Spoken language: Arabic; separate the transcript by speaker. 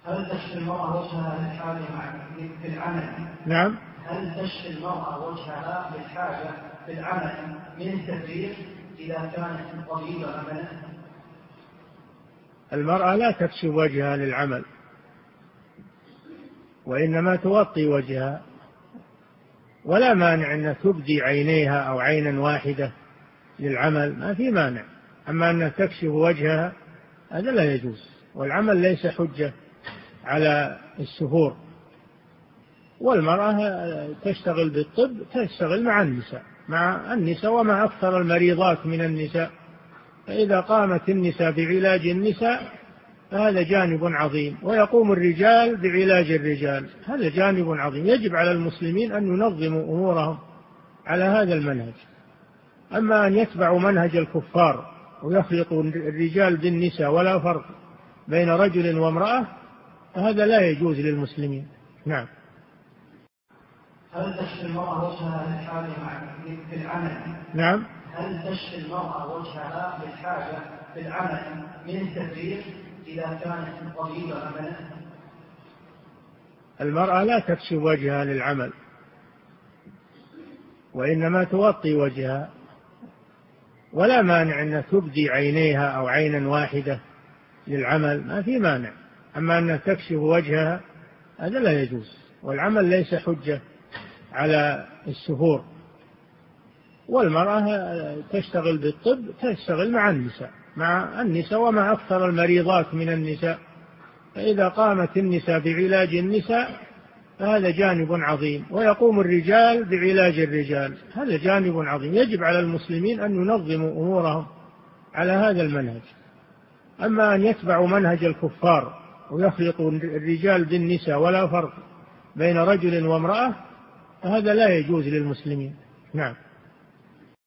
Speaker 1: هل تشفي المرأة وجهها للحاجة في العمل؟
Speaker 2: نعم.
Speaker 1: هل تشفي المرأة وجهها للحاجة في العمل من التبرير إذا كانت طبيبة عملا؟
Speaker 2: المرأة لا تكشف وجهها للعمل، وإنما توطي وجهها، ولا مانع أن تبدي عينيها أو عينا واحدة للعمل، ما في مانع. أما أن تكشف وجهها هذا لا يجوز، والعمل ليس حجة على السفور. والمرأة تشتغل بالطب، تشتغل مع النساء ومع أكثر المريضات من النساء. فإذا قامت النساء بعلاج النساء فهذا جانب عظيم، ويقوم الرجال بعلاج الرجال، هذا جانب عظيم. يجب على المسلمين أن ينظموا أمورهم على هذا المنهج. أما أن يتبعوا منهج الكفار ويخلطوا الرجال بالنساء ولا فرق بين رجل وامرأة فهذا لا يجوز للمسلمين. نعم.
Speaker 1: هل تشفي المرأة وجهها للحاجة في العمل؟
Speaker 2: نعم.
Speaker 1: هل تشفي المرأة وجهها للحاجة في العمل من التبرير إذا كانت طبيبة عملا؟
Speaker 2: المرأة لا تكشف وجهها للعمل، وإنما توطي وجهها، ولا مانع أن تبدي عينيها أو عينا واحدة للعمل، ما في مانع. أما أن تكشف وجهها هذا لا يجوز، والعمل ليس حجة على السفور. والمرأة تشتغل بالطب، تشتغل مع النساء ومع أكثر المريضات من النساء. فإذا قامت النساء بعلاج النساء فهذا جانب عظيم، ويقوم الرجال بعلاج الرجال، هذا جانب عظيم. يجب على المسلمين أن ينظموا أمورهم على هذا المنهج. أما أن يتبعوا منهج الكفار ويخلطوا الرجال بالنساء ولا فرق بين رجل وامرأة فهذا لا يجوز للمسلمين. نعم.